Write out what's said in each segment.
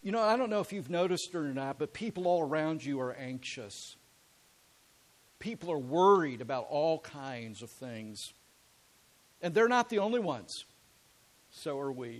You know, I don't know if you've noticed or not, but people all around you are anxious. People are worried about all kinds of things. And they're not the only ones. So are we.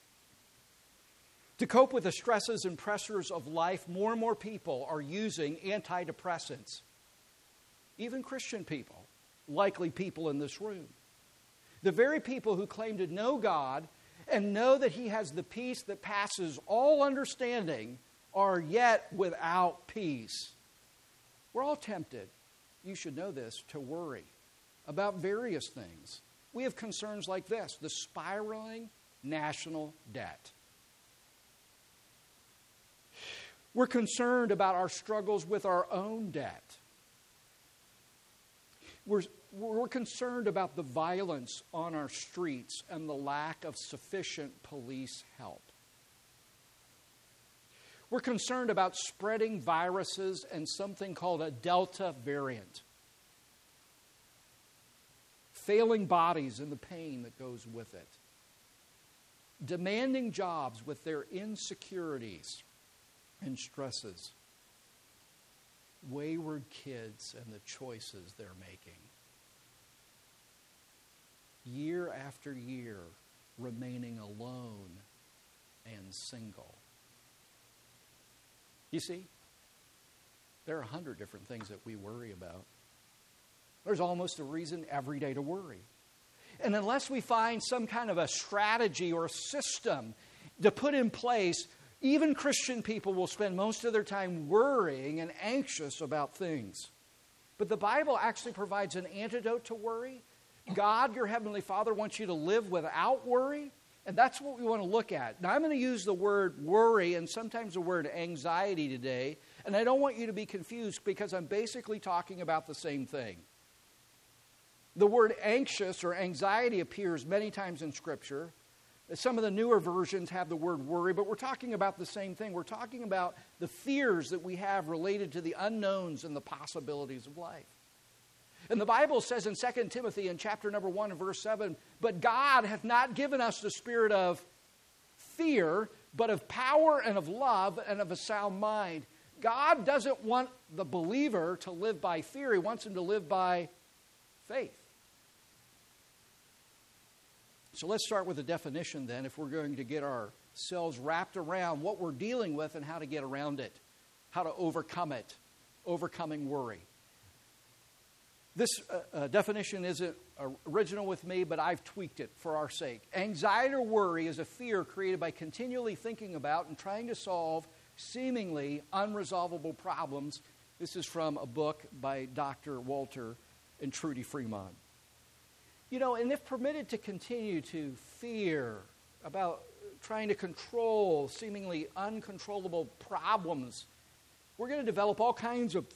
To cope with the stresses and pressures of life, more and more people are using antidepressants. Even Christian people, likely people in this room. The very people who claim to know God and know that He has the peace that passes all understanding are yet without peace. We're all tempted, you should know this, to worry about various things. We have concerns like this: the spiraling national debt. We're concerned about our struggles with our own debt. We're concerned about the violence on our streets and the lack of sufficient police help. We're concerned about spreading viruses and something called a Delta variant. Failing bodies and the pain that goes with it. Demanding jobs with their insecurities and stresses. Wayward kids and the choices they're making. Year after year, remaining alone and single. You see, there are 100 different things that we worry about. There's almost a reason every day to worry. And unless we find some kind of a strategy or a system to put in place, even Christian people will spend most of their time worrying and anxious about things. But the Bible actually provides an antidote to worry. God, your Heavenly Father, wants you to live without worry. And that's what we want to look at. Now, I'm going to use the word worry and sometimes the word anxiety today. And I don't want you to be confused because I'm basically talking about the same thing. The word anxious or anxiety appears many times in Scripture. Some of the newer versions have the word worry, but we're talking about the same thing. We're talking about the fears that we have related to the unknowns and the possibilities of life. And the Bible says in 2 Timothy in chapter number 1 and verse 7, "But God hath not given us the spirit of fear, but of power and of love and of a sound mind." God doesn't want the believer to live by fear. He wants him to live by faith. So let's start with a definition then, if we're going to get ourselves wrapped around what we're dealing with and how to get around it, how to overcome it, overcoming worry. This definition isn't original with me, but I've tweaked it for our sake. Anxiety or worry is a fear created by continually thinking about and trying to solve seemingly unresolvable problems. This is from a book by Dr. Walter and Trudy Fremont. You know, and if permitted to continue to fear about trying to control seemingly uncontrollable problems, we're going to develop all kinds of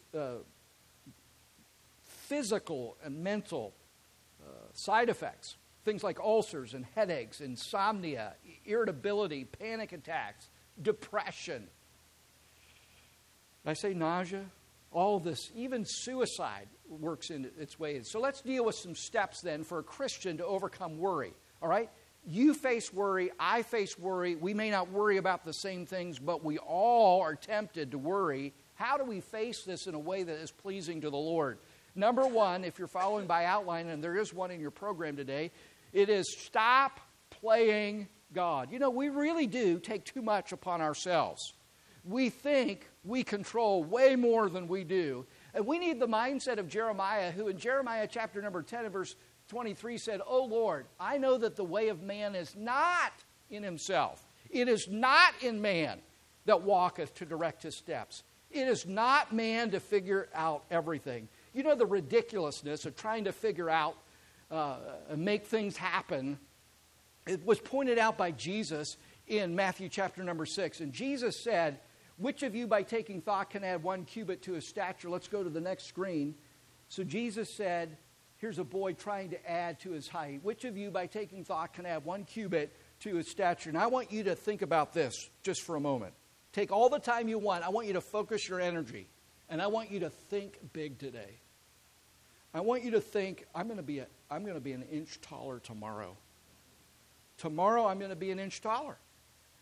physical and mental side effects. Things like ulcers and headaches, insomnia, irritability, panic attacks, depression. Did I say nausea? All this, even suicide works in its ways. So let's deal with some steps then for a Christian to overcome worry. All right? You face worry, I face worry. We may not worry about the same things, but we all are tempted to worry. How do we face this in a way that is pleasing to the Lord? Number one, if you're following by outline, and there is one in your program today, it is stop playing God. You know, we really do take too much upon ourselves. We think we control way more than we do. And we need the mindset of Jeremiah, who in Jeremiah chapter number 10 and verse 23 said, "O Lord, I know that the way of man is not in himself. It is not in man that walketh to direct his steps. It is not man to figure out everything." You know the ridiculousness of trying to figure out and make things happen. It was pointed out by Jesus in Matthew chapter number 6. And Jesus said, "Which of you by taking thought can add 1 cubit to his stature?" Let's go to the next screen. So Jesus said, here's a boy trying to add to his height. "Which of you by taking thought can add 1 cubit to his stature?" And I want you to think about this just for a moment. Take all the time you want. I want you to focus your energy. And I want you to think big today. I want you to think, I'm going to be an inch taller tomorrow. Tomorrow I'm going to be an inch taller.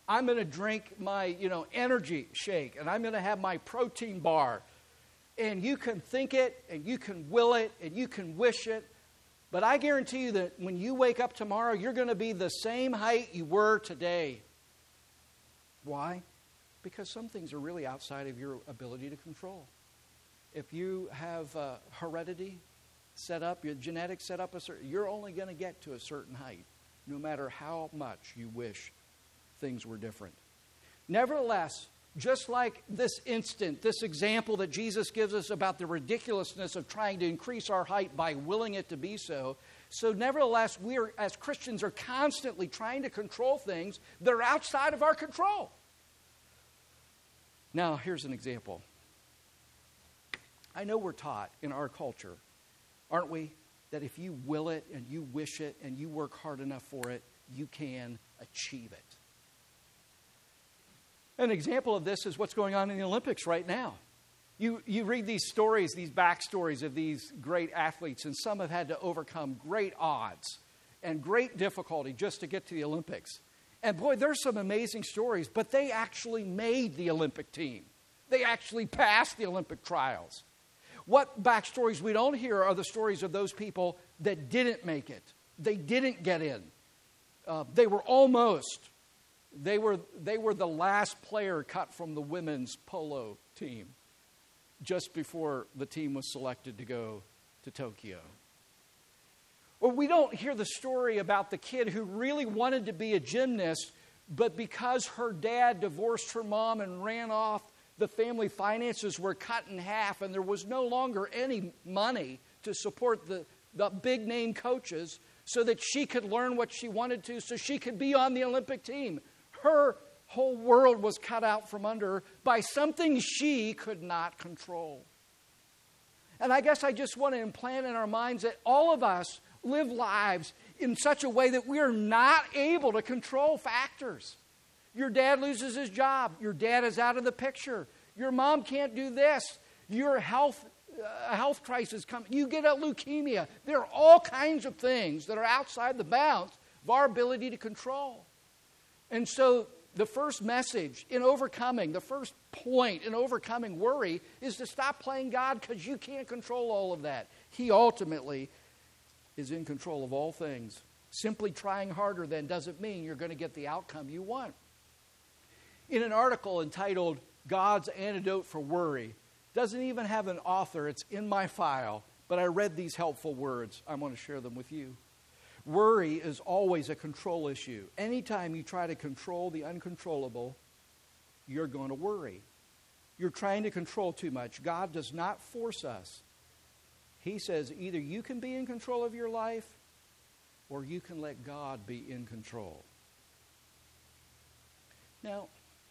I'm going to drink my, energy shake, and I'm going to have my protein bar. And you can think it, and you can will it, and you can wish it. But I guarantee you that when you wake up tomorrow, you're going to be the same height you were today. Why? Because some things are really outside of your ability to control. If you have heredity set up, your genetics set up, you're only going to get to a certain height, no matter how much you wish things were different. Nevertheless, just like this example that Jesus gives us about the ridiculousness of trying to increase our height by willing it to be so, nevertheless, we are, as Christians, are constantly trying to control things that are outside of our control. Now, here's an example. I know we're taught in our culture, aren't we, that if you will it and you wish it and you work hard enough for it, you can achieve it. An example of this is what's going on in the Olympics right now. You read these stories, these backstories of these great athletes, and some have had to overcome great odds and great difficulty just to get to the Olympics. And boy, there's some amazing stories, but they actually made the Olympic team. They actually passed the Olympic trials. What backstories we don't hear are the stories of those people that didn't make it. They didn't get in. They were almost. They were the last player cut from the women's polo team just before the team was selected to go to Tokyo. Or we don't hear the story about the kid who really wanted to be a gymnast, but because her dad divorced her mom and ran off, the family finances were cut in half and there was no longer any money to support the big name coaches so that she could learn what she wanted to so she could be on the Olympic team. Her whole world was cut out from under her by something she could not control. And I guess I just want to implant in our minds that all of us live lives in such a way that we are not able to control factors. Your dad loses his job. Your dad is out of the picture. Your mom can't do this. Your health crisis comes. You get a leukemia. There are all kinds of things that are outside the bounds of our ability to control. And so the first message in overcoming, the first point in overcoming worry is to stop playing God because you can't control all of that. He ultimately is in control of all things. Simply trying harder then doesn't mean you're going to get the outcome you want. In an article entitled God's Antidote for Worry, doesn't even have an author, it's in my file, but I read these helpful words. I want to share them with you. Worry is always a control issue. Anytime you try to control the uncontrollable, you're going to worry. You're trying to control too much. God does not force us. He says either you can be in control of your life or you can let God be in control. Now,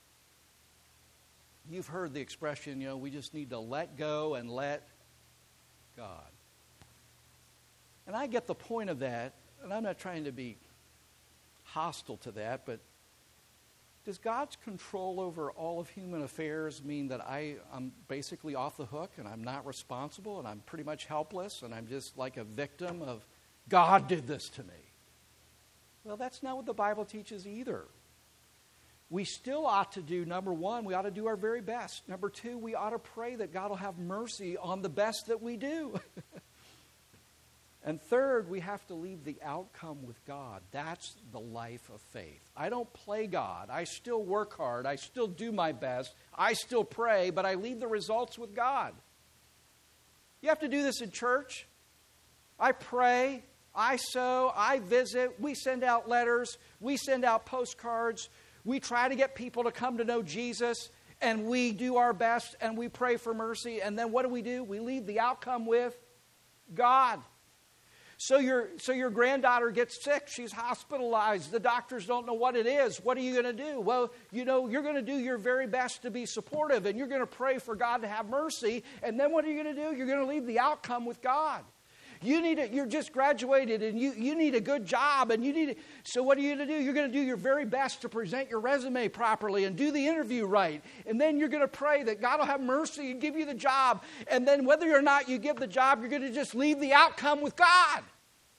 you've heard the expression, we just need to let go and let God. And I get the point of that, and I'm not trying to be hostile to that, but does God's control over all of human affairs mean that I'm basically off the hook and I'm not responsible and I'm pretty much helpless and I'm just like a victim of God did this to me? Well, that's not what the Bible teaches either. We still ought to do, number one, we ought to do our very best. Number two, we ought to pray that God will have mercy on the best that we do. And third, we have to leave the outcome with God. That's the life of faith. I don't play God. I still work hard. I still do my best. I still pray, but I leave the results with God. You have to do this in church. I pray. I sow. I visit. We send out letters. We send out postcards. We try to get people to come to know Jesus. And we do our best. And we pray for mercy. And then what do? We leave the outcome with God. So your granddaughter gets sick. She's hospitalized. The doctors don't know what it is. What are you going to do? Well, you're going to do your very best to be supportive, and you're going to pray for God to have mercy. And then what are you going to do? You're going to leave the outcome with God. You're just graduated, and you need a good job, and so what are you going to do? You're going to do your very best to present your resume properly and do the interview right. And then you're going to pray that God will have mercy and give you the job. And then whether or not you give the job, you're going to just leave the outcome with God.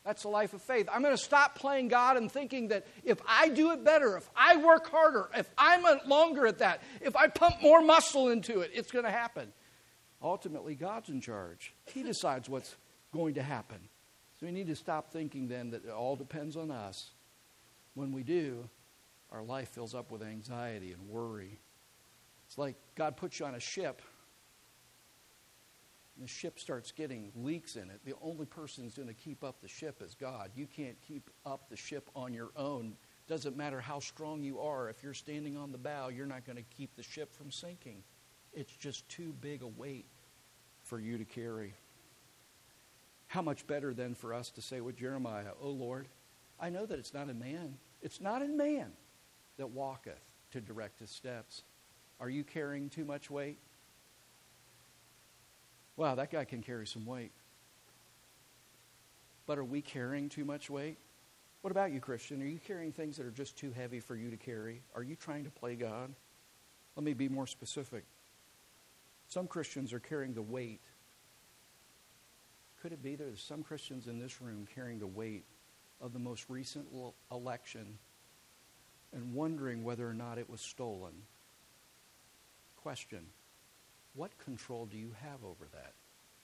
That's the life of faith. I'm going to stop playing God and thinking that if I do it better, if I work harder, if I'm longer at that, if I pump more muscle into it, it's going to happen. Ultimately, God's in charge. He decides what's going to happen. So we need to stop thinking then that it all depends on us. When we do, our life fills up with anxiety and worry. It's like God puts you on a ship. And the ship starts getting leaks in it. The only person who's going to keep up the ship is God. You can't keep up the ship on your own. Doesn't matter how strong you are. If you're standing on the bow, you're not going to keep the ship from sinking. It's just too big a weight for you to carry. How much better then for us to say with Jeremiah, "O Lord, I know that it's not in man. It's not in man that walketh to direct his steps." Are you carrying too much weight? Wow, that guy can carry some weight. But are we carrying too much weight? What about you, Christian? Are you carrying things that are just too heavy for you to carry? Are you trying to play God? Let me be more specific. Some Christians are carrying the weight. Could it be there's some Christians in this room carrying the weight of the most recent election and wondering whether or not it was stolen? Question: what control do you have over that?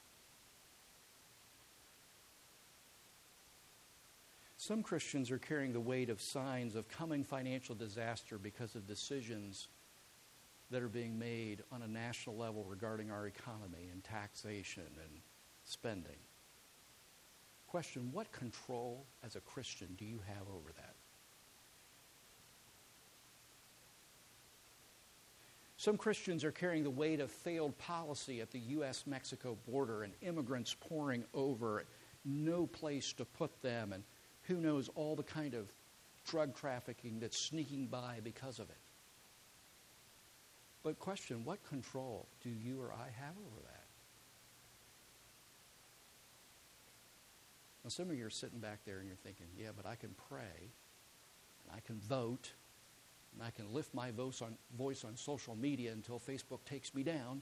Some Christians are carrying the weight of signs of coming financial disaster because of decisions that are being made on a national level regarding our economy and taxation and spending. Question: what control as a Christian do you have over that? Some Christians are carrying the weight of failed policy at the U.S.-Mexico border and immigrants pouring over, no place to put them, and who knows all the kind of drug trafficking that's sneaking by because of it. But question: what control do you or I have over that? Now, some of you are sitting back there and you're thinking, yeah, but I can pray, and I can vote, and I can lift my voice on social media until Facebook takes me down.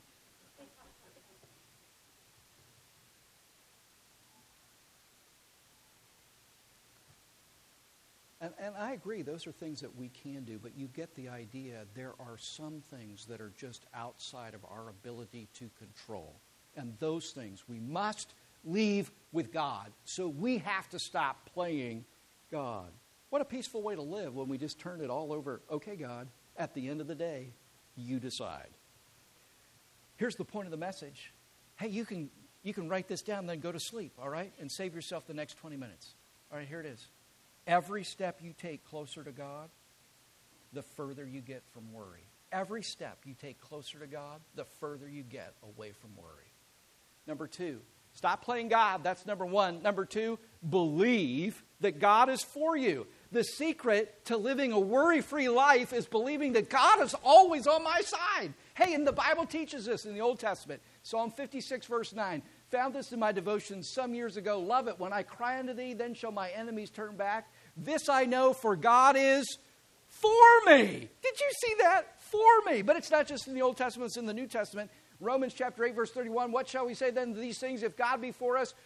And I agree, those are things that we can do, but you get the idea. There are some things that are just outside of our ability to control. And those things we must leave with God. So we have to stop playing God. What a peaceful way to live when we just turn it all over. Okay, God, at the end of the day, you decide. Here's the point of the message. Hey, you can write this down, then go to sleep, all right? And save yourself the next 20 minutes. All right, here it is. Every step you take closer to God, the further you get from worry. Every step you take closer to God, the further you get away from worry. Number 2, stop playing God. That's number 1. Number 2, believe that God is for you. The secret to living a worry-free life is believing that God is always on my side. Hey, and the Bible teaches this in the Old Testament. Psalm 56, verse 9. Found this in my devotions some years ago. Love it. When I cry unto thee, then shall my enemies turn back. This I know, for God is for me. Did you see that? For me. But it's not just in the Old Testament, it's in the New Testament. Romans chapter 8, verse 31. What shall we say then to these things? If God be for us,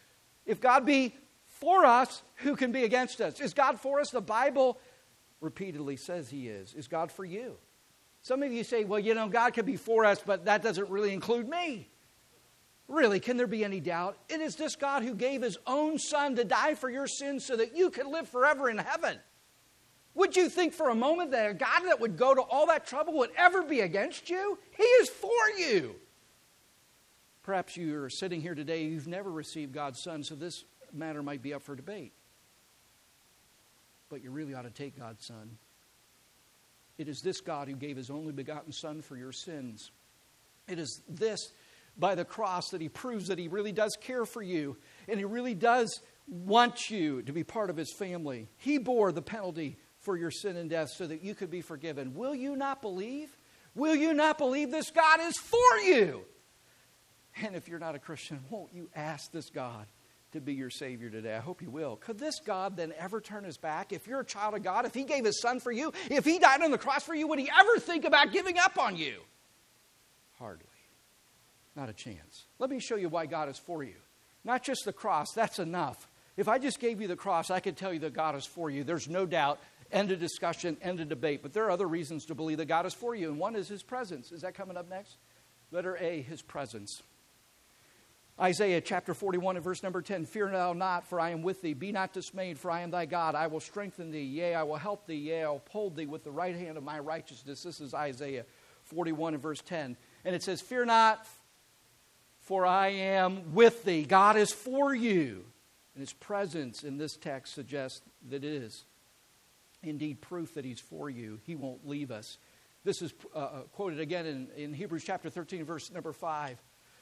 who can be against us? Is God for us? The Bible repeatedly says he is. Is God for you? Some of you say, well, God could be for us, but that doesn't really include me. Really, can there be any doubt? It is this God who gave his own Son to die for your sins so that you can live forever in heaven. Would you think for a moment that a God that would go to all that trouble would ever be against you? He is for you. Perhaps you are sitting here today, you've never received God's Son, so this matter might be up for debate. But you really ought to take God's Son. It is this God who gave his only begotten Son for your sins. It is this, by the cross, that he proves that he really does care for you, and he really does want you to be part of his family. He bore the penalty for your sin and death so that you could be forgiven. Will you not believe? Will you not believe this God is for you? And if you're not a Christian, won't you ask this God to be your Savior today? I hope you will. Could this God then ever turn his back? If you're a child of God, if he gave his Son for you, if he died on the cross for you, would he ever think about giving up on you? Hardly. Not a chance. Let me show you why God is for you. Not just the cross, that's enough. If I just gave you the cross, I could tell you that God is for you. There's no doubt. End of discussion, end of debate. But there are other reasons to believe that God is for you, and one is His presence. Is that coming up next? Letter A, His presence. Isaiah chapter 41 and verse number 10, Fear thou not, for I am with thee. Be not dismayed, for I am thy God. I will strengthen thee. Yea, I will help thee. Yea, I will uphold thee with the right hand of my righteousness. This is Isaiah 41 and verse 10. And it says, Fear not, for I am with thee. God is for you. And His presence in this text suggests that it is indeed proof that He's for you. He won't leave us. This is quoted again in Hebrews chapter 13, verse number 5.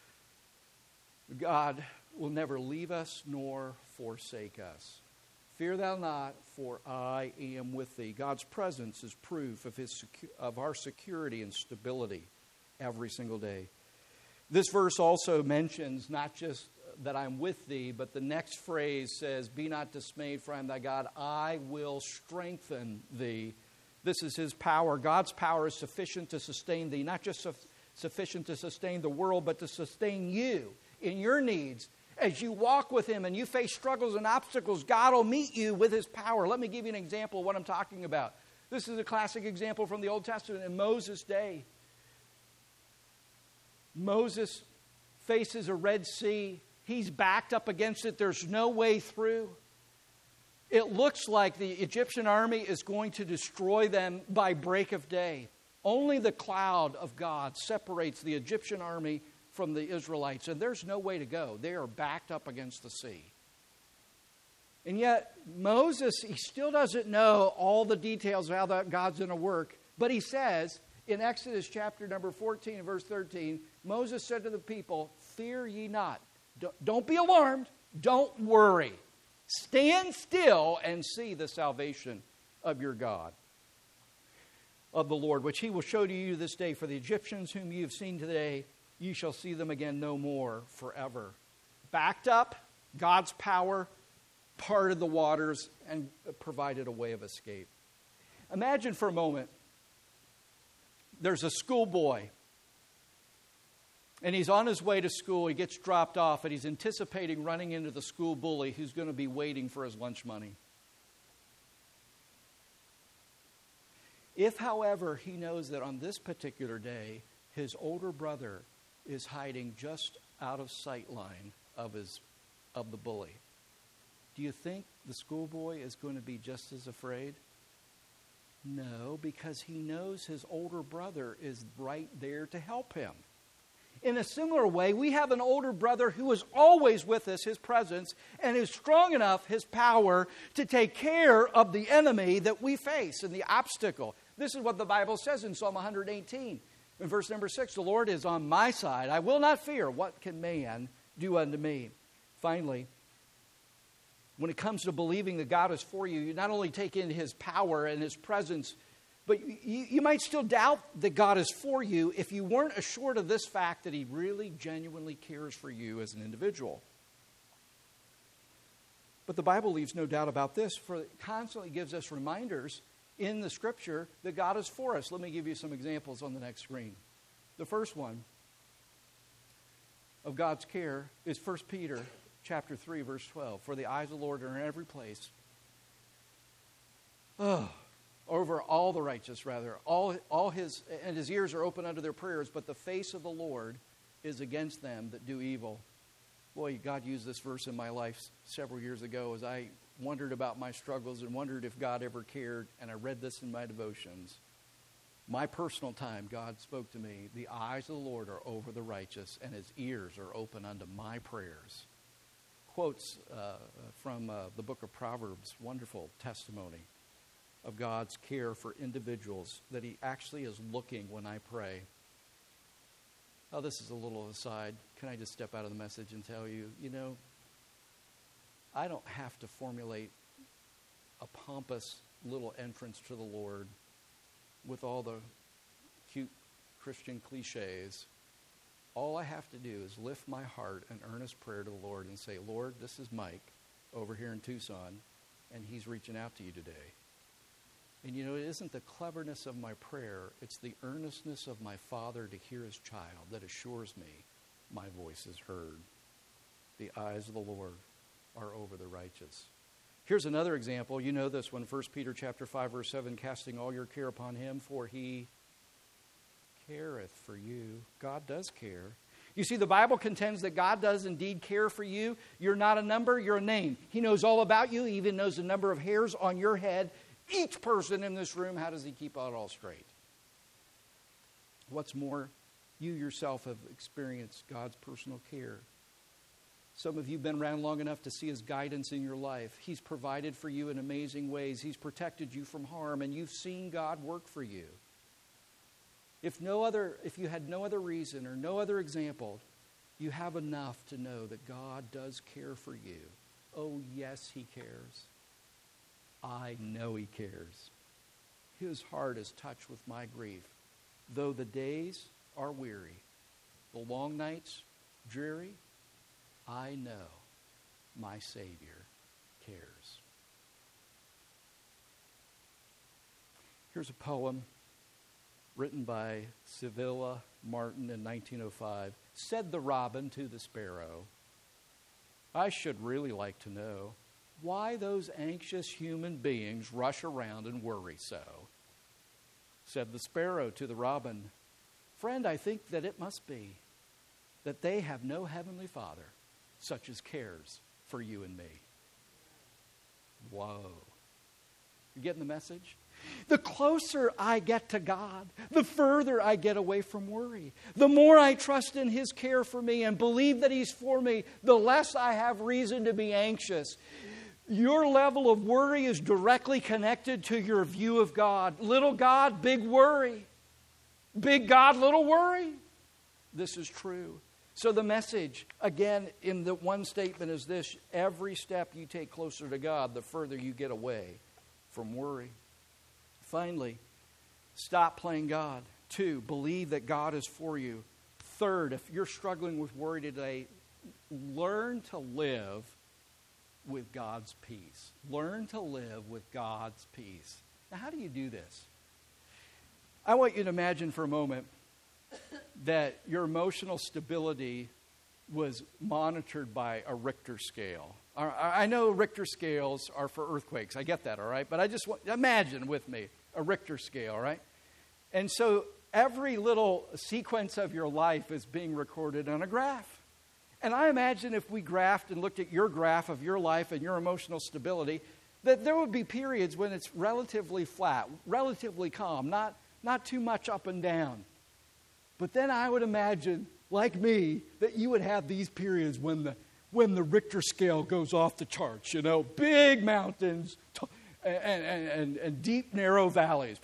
God will never leave us nor forsake us. Fear thou not, for I am with thee. God's presence is proof of our security and stability every single day. This verse also mentions not just that I'm with thee, but the next phrase says, Be not dismayed, for I am thy God. I will strengthen thee. This is His power. God's power is sufficient to sustain thee, not just sufficient to sustain the world, but to sustain you in your needs. As you walk with Him and you face struggles and obstacles, God will meet you with His power. Let me give you an example of what I'm talking about. This is a classic example from the Old Testament in Moses' day. Moses faces a Red Sea. He's backed up against it. There's no way through. It looks like the Egyptian army is going to destroy them by break of day. Only the cloud of God separates the Egyptian army from the Israelites, and there's no way to go. They are backed up against the sea. And yet, Moses, he still doesn't know all the details of how that God's going to work, but he says in Exodus chapter number 14 and verse 13, Moses said to the people, Fear ye not. Don't be alarmed. Don't worry. Stand still and see the salvation of your God, of the Lord, which He will show to you this day. For the Egyptians whom you have seen today, you shall see them again no more forever. Backed up, God's power parted the waters and provided a way of escape. Imagine for a moment, there's a schoolboy, and he's on his way to school. He gets dropped off, and he's anticipating running into the school bully who's going to be waiting for his lunch money. If, however, he knows that on this particular day, his older brother is hiding just out of sight line of the bully, do you think the schoolboy is going to be just as afraid? No, because he knows his older brother is right there to help him. In a similar way, we have an older brother who is always with us, His presence, and is strong enough, His power, to take care of the enemy that we face and the obstacle. This is what the Bible says in Psalm 118. In verse number 6, the Lord is on my side. I will not fear. What can man do unto me? Finally, when it comes to believing that God is for you, you not only take in His power and His presence, but you might still doubt that God is for you if you weren't assured of this fact that He really genuinely cares for you as an individual. But the Bible leaves no doubt about this, for it constantly gives us reminders in the Scripture that God is for us. Let me give you some examples on the next screen. The first one of God's care is 1 Peter chapter 3, verse 12. For the eyes of the Lord are in every place. Over all the righteous, rather. All His ears are open unto their prayers, but the face of the Lord is against them that do evil. Boy, God used this verse in my life several years ago as I wondered about my struggles and wondered if God ever cared, and I read this in my devotions. My personal time, God spoke to me, the eyes of the Lord are over the righteous, and His ears are open unto my prayers. Quotes from the book of Proverbs, wonderful testimony of God's care for individuals, that He actually is looking when I pray. Oh, this is a little aside. Can I just step out of the message and tell you, I don't have to formulate a pompous little entrance to the Lord with all the cute Christian cliches. All I have to do is lift my heart in earnest prayer to the Lord and say, Lord, this is Mike over here in Tucson, and he's reaching out to you today. And it isn't the cleverness of my prayer, it's the earnestness of my Father to hear His child that assures me my voice is heard. The eyes of the Lord are over the righteous. Here's another example. You know this one, 1 Peter chapter 5, verse 7, casting all your care upon him, for he careth for you. God does care. You see, the Bible contends that God does indeed care for you. You're not a number, you're a name. He knows all about you. He even knows the number of hairs on your head. Each person in this room, how does he keep it all straight? What's more, you yourself have experienced God's personal care. Some of you have been around long enough to see his guidance in your life. He's provided for you in amazing ways. He's protected you from harm, and you've seen God work for you. If you had no other reason or no other example, you have enough to know that God does care for you. Oh, yes, he cares. I know he cares. His heart is touched with my grief. Though the days are weary, the long nights dreary, I know my Savior cares. Here's a poem written by Civilla Martin in 1905. Said the robin to the sparrow, I should really like to know why those anxious human beings rush around and worry so. Said the sparrow to the robin, friend, I think that it must be that they have no heavenly Father such as cares for you and me. Whoa. You getting the message? The closer I get to God, the further I get away from worry. The more I trust in his care for me and believe that he's for me, the less I have reason to be anxious. Your level of worry is directly connected to your view of God. Little God, big worry. Big God, little worry. This is true. So the message, again, in the one statement is this: every step you take closer to God, the further you get away from worry. Finally, stop playing God. 2, believe that God is for you. 3rd, if you're struggling with worry today, learn to live with God's peace. Learn to live with God's peace. Now, how do you do this? I want you to imagine for a moment that your emotional stability was monitored by a Richter scale. I know Richter scales are for earthquakes. I get that, all right? But I just want, imagine with me a Richter scale, all right? And so every little sequence of your life is being recorded on a graph. And I imagine if we graphed and looked at your graph of your life and your emotional stability, that there would be periods when it's relatively flat, relatively calm, not too much up and down. But then I would imagine, like me, that you would have these periods when the Richter scale goes off the charts, you know, big mountains and deep, narrow valleys.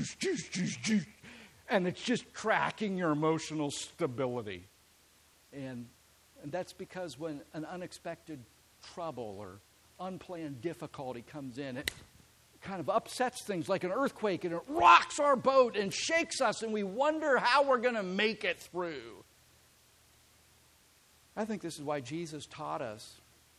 And it's just tracking your emotional stability. And that's because when an unexpected trouble or unplanned difficulty comes in, it kind of upsets things like an earthquake, and it rocks our boat and shakes us, and we wonder how we're going to make it through. I think this is why Jesus taught us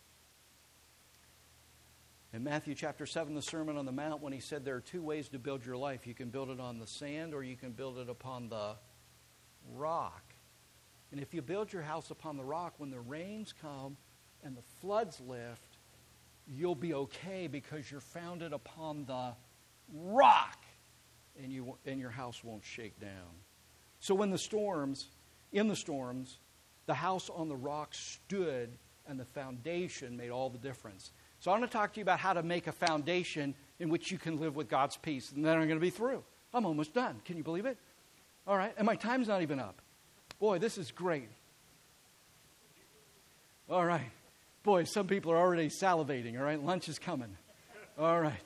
in Matthew chapter 7, the Sermon on the Mount, when he said there are 2 ways to build your life. You can build it on the sand, or you can build it upon the rock. And if you build your house upon the rock, when the rains come and the floods lift, you'll be okay because you're founded upon the rock, and your house won't shake down. So in the storms, the house on the rock stood, and the foundation made all the difference. So I'm going to talk to you about how to make a foundation in which you can live with God's peace. And then I'm going to be through. I'm almost done. Can you believe it? All right. And my time's not even up. Boy, this is great. All right. Boy, some people are already salivating, all right? Lunch is coming. All right.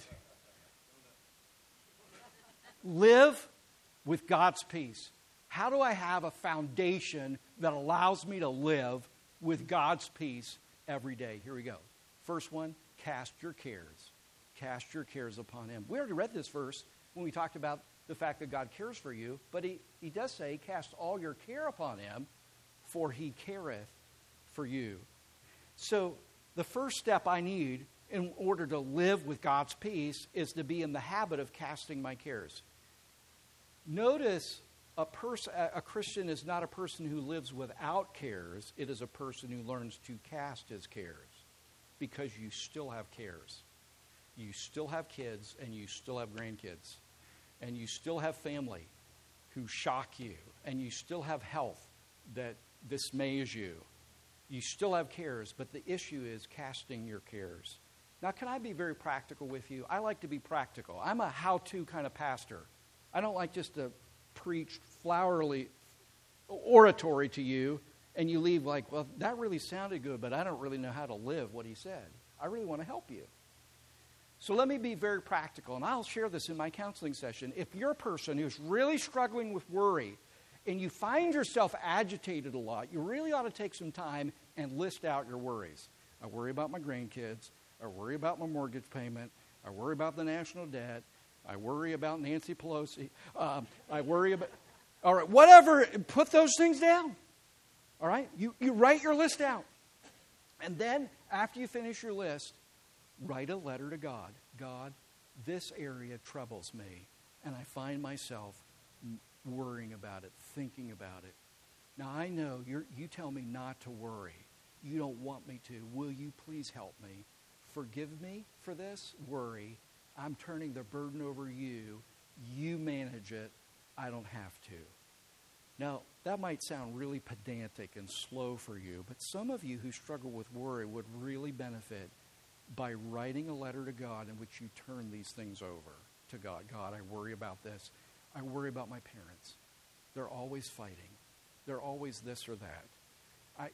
Live with God's peace. How do I have a foundation that allows me to live with God's peace every day? Here we go. First one, cast your cares. Cast your cares upon him. We already read this verse when we talked about the fact that God cares for you, but he does say, cast all your care upon him, for he careth for you. So the first step I need in order to live with God's peace is to be in the habit of casting my cares. Notice a Christian is not a person who lives without cares. It is a person who learns to cast his cares. because you still have cares. You still have kids, and you still have grandkids. And you still have family who shock you. And you still have health that dismays you. You still have cares, but the issue is casting your cares. Now, can I be very practical with you? I like to be practical. I'm a how-to kind of pastor. I don't like just to preach flowery oratory to you, and you leave like, well, that really sounded good, but I don't really know how to live what he said. I really want to help you. So let me be very practical, and I'll share this in my counseling session. If you're a person who's really struggling with worry, and you find yourself agitated a lot, you really ought to take some time and list out your worries. I worry about my grandkids. I worry about my mortgage payment. I worry about the national debt. I worry about Nancy Pelosi. I worry about... All right, whatever, put those things down. All right? You write your list out. And then, after you finish your list, write a letter to God. God, this area troubles me, and I find myself worrying about it, thinking about it. Now, I know you tell me not to worry. You don't want me to. Will you please help me? Forgive me for this worry. I'm turning the burden over you. You manage it. I don't have to. Now, that might sound really pedantic and slow for you, but some of you who struggle with worry would really benefit by writing a letter to God in which you turn these things over to God. God, I worry about this. I worry about my parents. They're always fighting. They're always this or that.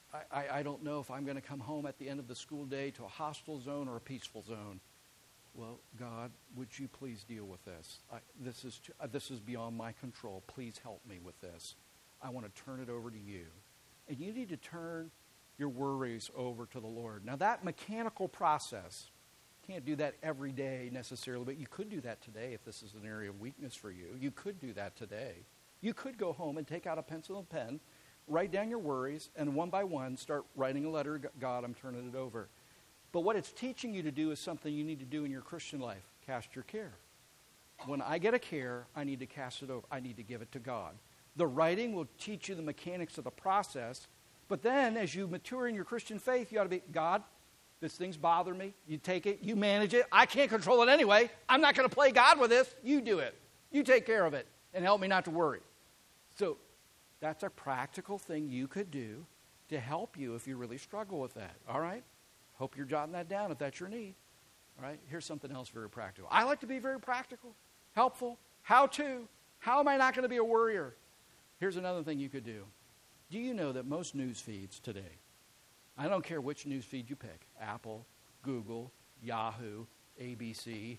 I don't know if I'm going to come home at the end of the school day to a hostile zone or a peaceful zone. Well, God, would you please deal with this? This is beyond my control. Please help me with this. I want to turn it over to you. And you need to turn your worries over to the Lord. Now, that mechanical process, can't do that every day necessarily, but you could do that today if this is an area of weakness for you. You could do that today. You could go home and take out a pencil and pen, write down your worries, and one by one start writing a letter to God, I'm turning it over. But what it's teaching you to do is something you need to do in your Christian life. Cast your care. When I get a care, I need to cast it over. I need to give it to God. The writing will teach you the mechanics of the process. But then as you mature in your Christian faith, you ought to be, God, this thing's bothering me. You take it. You manage it. I can't control it anyway. I'm not going to play God with this. You do it. You take care of it and help me not to worry. So that's a practical thing you could do to help you if you really struggle with that. All right? Hope you're jotting that down if that's your need. All right? Here's something else very practical. I like to be very practical, helpful, how to. How am I not going to be a worrier? Here's another thing you could do. Do you know that most news feeds today, I don't care which news feed you pick, Apple, Google, Yahoo, ABC,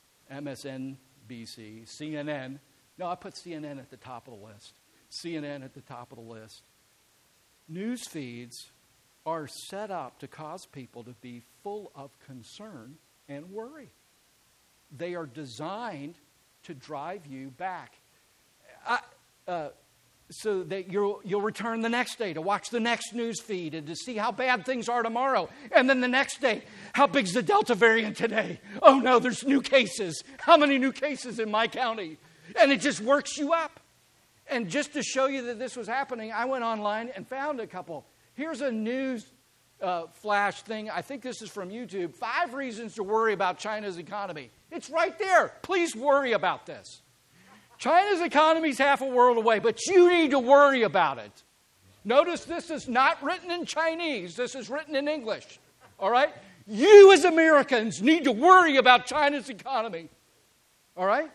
MSNBC, CNN. No, I put CNN at the top of the list. CNN at the top of the list. News feeds are set up to cause people to be full of concern and worry. They are designed to drive you back. So that you'll return the next day to watch the next news feed and to see how bad things are tomorrow. And then the next day, how big's the Delta variant today? Oh no, there's new cases. How many new cases in my county? And it just works you up. And just to show you that this was happening, I went online and found a couple. Here's a news flash thing. I think this is from YouTube. 5 reasons to worry about China's economy. It's right there. Please worry about this. China's economy is half a world away, but you need to worry about it. Notice this is not written in Chinese. This is written in English. All right? You as Americans need to worry about China's economy. All right?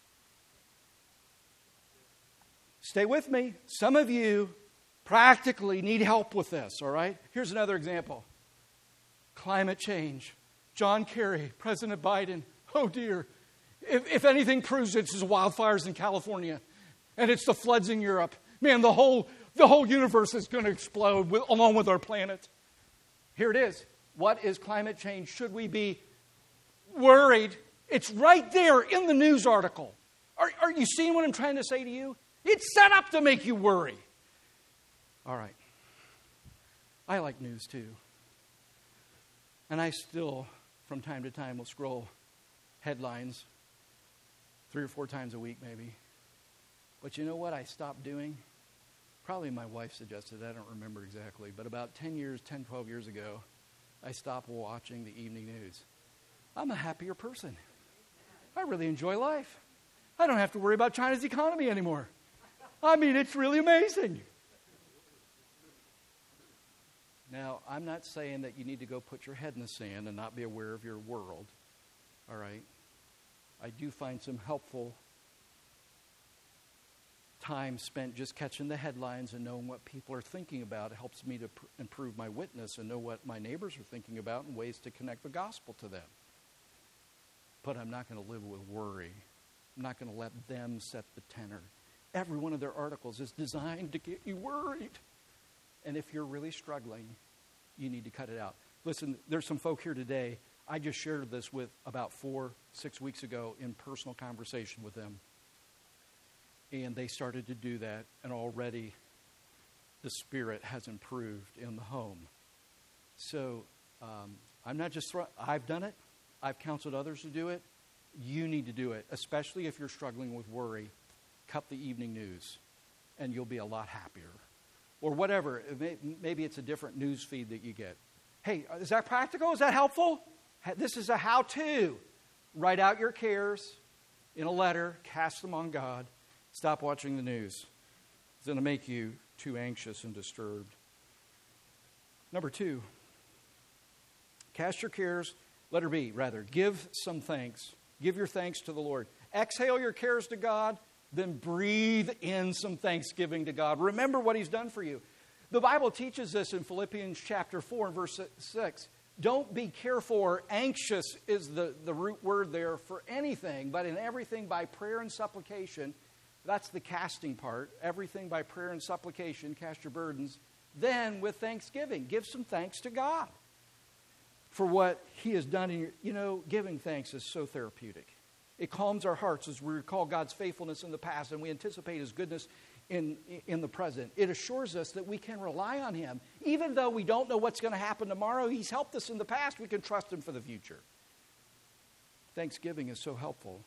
Stay with me. Some of you practically need help with this, all right? Here's another example. Climate change. John Kerry, President Biden. Oh, dear. If anything proves it's the wildfires in California and it's the floods in Europe, man, the whole universe is going to explode along with our planet. Here it is. What is climate change? Should we be worried? It's right there in the news article. Are you seeing what I'm trying to say to you? It's set up to make you worry. All right. I like news too. And I still, from time to time, will scroll headlines 3 or 4 times a week maybe. But you know what I stopped doing? Probably my wife suggested, I don't remember exactly, but about 10, 12 years ago, I stopped watching the evening news. I'm a happier person. I really enjoy life. I don't have to worry about China's economy anymore. I mean, it's really amazing. Now, I'm not saying that you need to go put your head in the sand and not be aware of your world. All right? I do find some helpful time spent just catching the headlines and knowing what people are thinking about. It helps me to improve my witness and know what my neighbors are thinking about and ways to connect the gospel to them. But I'm not going to live with worry. I'm not going to let them set the tenor. Every one of their articles is designed to get you worried. And if you're really struggling, you need to cut it out. Listen, there's some folk here today. I just shared this with about 4-6 weeks ago in personal conversation with them. And they started to do that, and already the spirit has improved in the home. So I'm not just I've done it. I've counseled others to do it. You need to do it, especially if you're struggling with worry. Cut the evening news, and you'll be a lot happier. Or whatever. Maybe it's a different news feed that you get. Hey, is that practical? Is that helpful? This is a how-to. Write out your cares in a letter. Cast them on God. Stop watching the news. It's going to make you too anxious and disturbed. Number 2. Cast your cares. Letter B, rather. Give some thanks. Give your thanks to the Lord. Exhale your cares to God. Then breathe in some thanksgiving to God. Remember what He's done for you. The Bible teaches this in Philippians chapter 4 and verse 6. Don't be careful or anxious is the root word there for anything, but in everything by prayer and supplication. That's the casting part. Everything by prayer and supplication, cast your burdens. Then with thanksgiving, give some thanks to God for what He has done in your, giving thanks is so therapeutic. It calms our hearts as we recall God's faithfulness in the past and we anticipate His goodness in the present. It assures us that we can rely on Him. Even though we don't know what's going to happen tomorrow, He's helped us in the past. We can trust Him for the future. Thanksgiving is so helpful.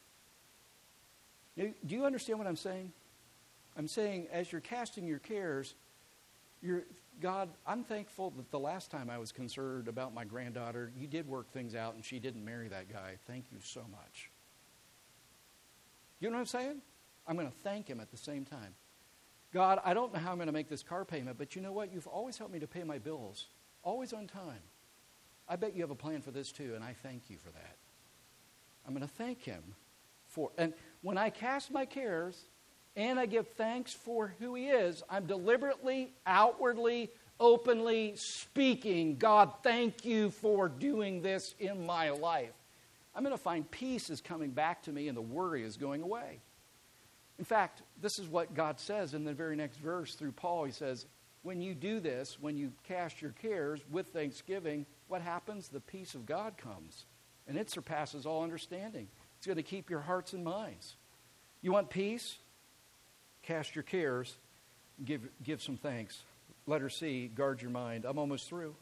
Do you understand what I'm saying? I'm saying as you're casting your cares, God, I'm thankful that the last time I was concerned about my granddaughter, you did work things out and she didn't marry that guy. Thank you so much. You know what I'm saying? I'm going to thank Him at the same time. God, I don't know how I'm going to make this car payment, but you know what? You've always helped me to pay my bills, always on time. I bet you have a plan for this too, and I thank you for that. I'm going to thank Him for, and when I cast my cares and I give thanks for who He is, I'm deliberately, outwardly, openly speaking, God, thank you for doing this in my life. I'm going to find peace is coming back to me and the worry is going away. In fact, this is what God says in the very next verse through Paul. He says, when you do this, when you cast your cares with thanksgiving, what happens? The peace of God comes, and it surpasses all understanding. It's going to keep your hearts and minds. You want peace? Cast your cares. Give some thanks. Letter C, guard your mind. I'm almost through.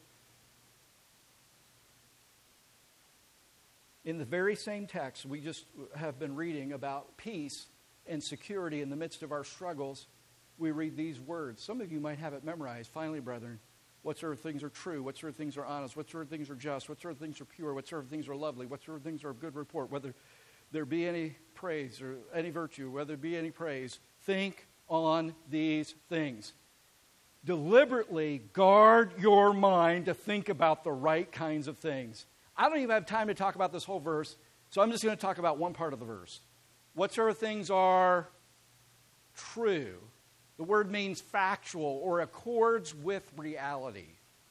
In the very same text we just have been reading about peace and security in the midst of our struggles, we read these words. Some of you might have it memorized. Finally, brethren, whatsoever things are true, whatsoever things are honest, whatsoever things are just, whatsoever things are pure, whatsoever things are lovely, whatsoever things are of good report, whether there be any praise or any virtue, whether there be any praise, think on these things. Deliberately guard your mind to think about the right kinds of things. I don't even have time to talk about this whole verse, so I'm just going to talk about one part of the verse. Whatsoever things are true. The word means factual or accords with reality.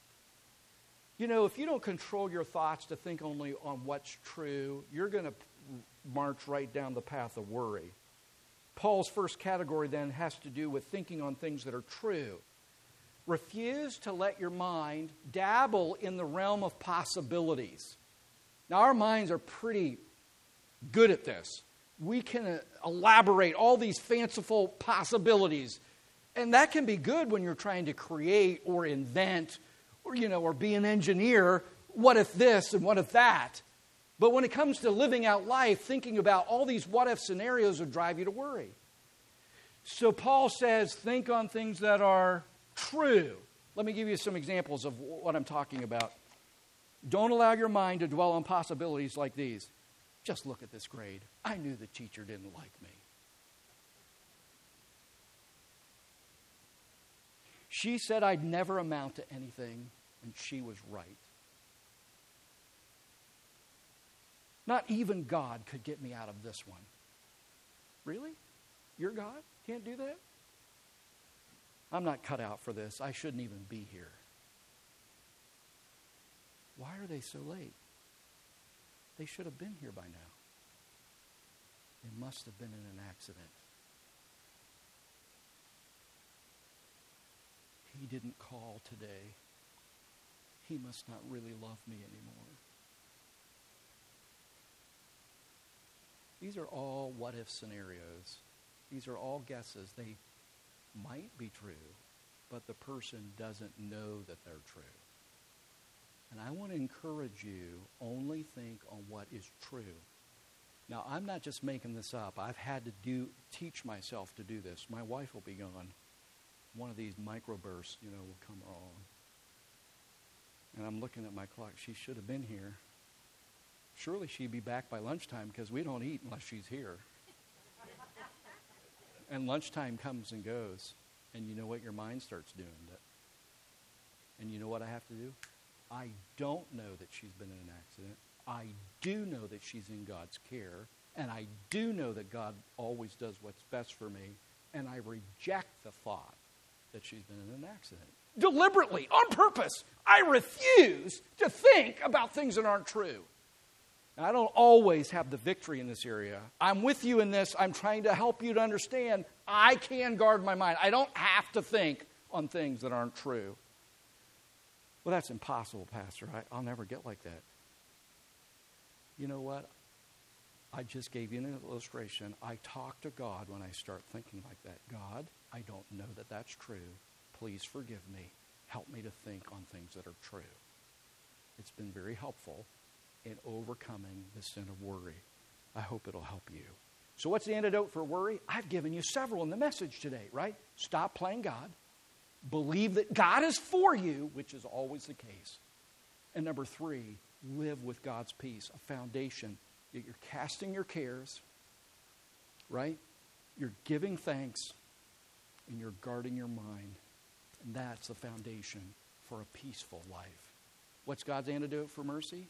If you don't control your thoughts to think only on what's true, you're going to march right down the path of worry. Paul's first category then has to do with thinking on things that are true. Refuse to let your mind dabble in the realm of possibilities. Now, our minds are pretty good at this. We can elaborate all these fanciful possibilities. And that can be good when you're trying to create or invent or be an engineer. What if this and what if that? But when it comes to living out life, thinking about all these what if scenarios would drive you to worry. So Paul says, think on things that are true. Let me give you some examples of what I'm talking about. Don't allow your mind to dwell on possibilities like these. Just look at this grade. I knew the teacher didn't like me. She said I'd never amount to anything, and she was right. Not even God could get me out of this one. Really? Your God can't do that? I'm not cut out for this. I shouldn't even be here. Why are they so late? They should have been here by now. They must have been in an accident. He didn't call today. He must not really love me anymore. These are all what-if scenarios. These are all guesses. They might be true, but the person doesn't know that they're true. And I want to encourage you, only think on what is true. Now, I'm not just making this up. I've had to teach myself to do this. My wife will be gone. One of these microbursts, will come on. And I'm looking at my clock. She should have been here. Surely she'd be back by lunchtime because we don't eat unless she's here. And lunchtime comes and goes. And you know what? Your mind starts doing that. And you know what I have to do? I don't know that she's been in an accident. I do know that she's in God's care. And I do know that God always does what's best for me. And I reject the thought that she's been in an accident. Deliberately, on purpose, I refuse to think about things that aren't true. Now, I don't always have the victory in this area. I'm with you in this. I'm trying to help you to understand I can guard my mind. I don't have to think on things that aren't true. Well, that's impossible, Pastor. I'll never get like that. You know what? I just gave you an illustration. I talk to God when I start thinking like that. God, I don't know that that's true. Please forgive me. Help me to think on things that are true. It's been very helpful in overcoming the sin of worry. I hope it'll help you. So what's the antidote for worry? I've given you several in the message today, right? Stop playing God. Believe that God is for you, which is always the case. And number 3, live with God's peace, a foundation that you're casting your cares, right? You're giving thanks, and you're guarding your mind. And that's the foundation for a peaceful life. What's God's antidote for mercy?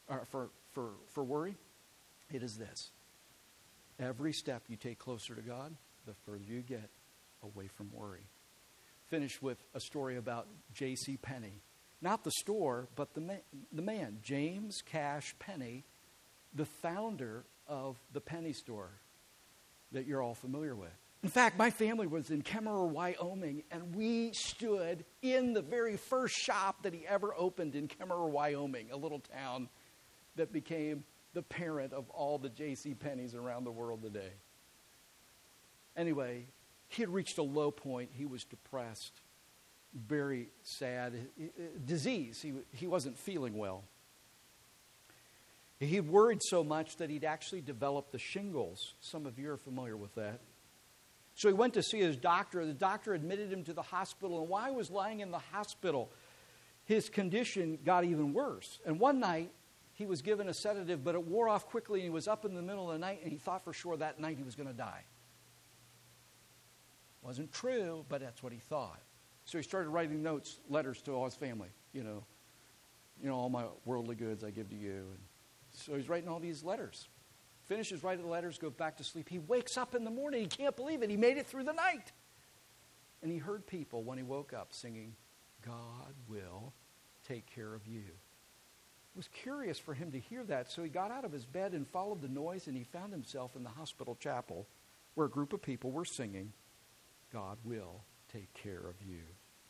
For worry? It is this. Every step you take closer to God, the further you get away from worry. Finish with a story about J.C. Penney. Not the store, but the man, James Cash Penney, the founder of the penny store that you're all familiar with. In fact, my family was in Kemmerer, Wyoming, and we stood in the very first shop that he ever opened in Kemmerer, Wyoming, a little town that became the parent of all the J.C. Penneys around the world today. Anyway, he had reached a low point. He was depressed, very sad, disease. He wasn't feeling well. He worried so much that he'd actually developed the shingles. Some of you are familiar with that. So he went to see his doctor. The doctor admitted him to the hospital. And while he was lying in the hospital, his condition got even worse. And one night, he was given a sedative, but it wore off quickly. And he was up in the middle of the night, and he thought for sure that night he was going to die. Wasn't true, but that's what he thought. So he started writing letters to all his family. All my worldly goods I give to you. And so he's writing all these letters. Finishes writing the letters, goes back to sleep. He wakes up in the morning. He can't believe it. He made it through the night. And he heard people, when he woke up, singing, God will take care of you. It was curious for him to hear that, so he got out of his bed and followed the noise, and he found himself in the hospital chapel where a group of people were singing, God will take care of you.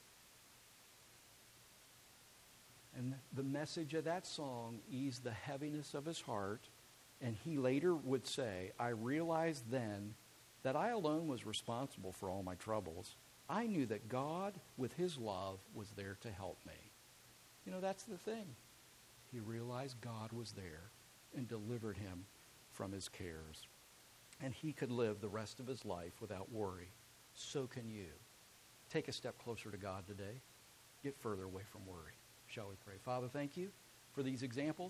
And the message of that song eased the heaviness of his heart. And he later would say, I realized then that I alone was responsible for all my troubles. I knew that God, with his love, was there to help me. That's the thing. He realized God was there and delivered him from his cares. And he could live the rest of his life without worry. So can you. Take a step closer to God today. Get further away from worry. Shall we pray? Father, thank you for these examples?